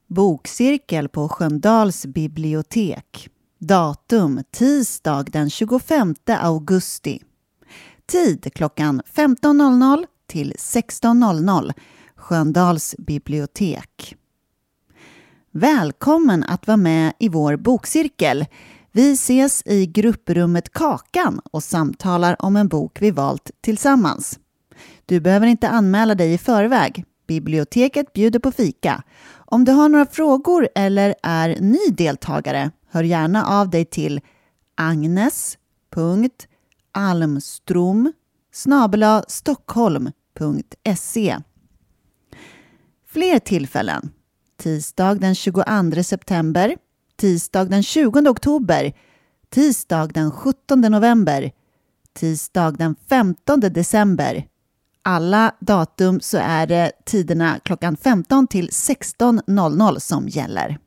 Bokcirkel på Sköndals bibliotek. Datum tisdag den 25 augusti. Tid klockan 15.00 till 16.00. Sköndals bibliotek. Välkommen att vara med i vår bokcirkel. Vi ses i grupprummet Kakan och samtalar om en bok vi valt tillsammans. Du behöver inte anmäla dig i förväg. Biblioteket bjuder på fika. Om du har några frågor eller är ny deltagare, hör gärna av dig till agnes.almstrom@stockholm.se. Fler tillfällen. Tisdag den 22 september, tisdag den 20 oktober, tisdag den 17 november, tisdag den 15 december. Alla datum så är det tiderna klockan 15 till 16.00 som gäller.